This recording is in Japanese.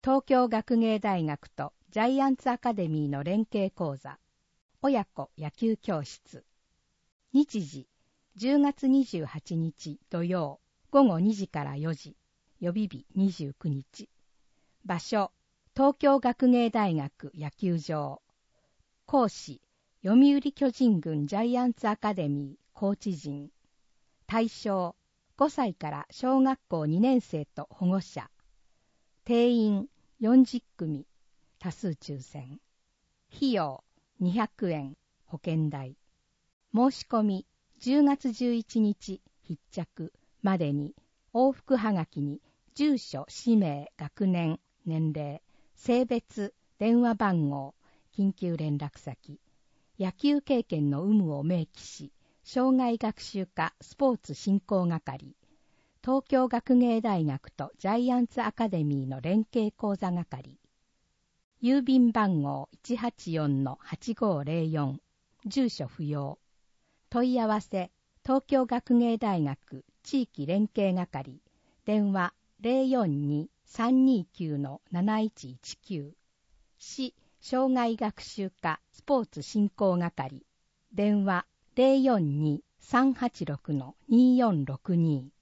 東京学芸大学とジャイアンツアカデミーの連携講座、親子野球教室。日時、10月28日土曜、午後2時から4時、予備日29日。場所、東京学芸大学野球場。講師、読売巨人軍ジャイアンツアカデミーコーチ陣。対象、5歳から小学校2年生と保護者。定員40組、多数抽選。費用200円、保険代。申し込み10月11日必着までに、往復はがきに住所、氏名、学年、年齢、性別、電話番号、緊急連絡先、野球経験の有無を明記し、生涯学習科スポーツ振興係、東京学芸大学とジャイアンツアカデミーの連携講座係。郵便番号 184-8504、住所不要。問い合わせ、東京学芸大学地域連携係、電話 042-329-7119。市生涯学習科スポーツ振興係、電話 042-386-2462。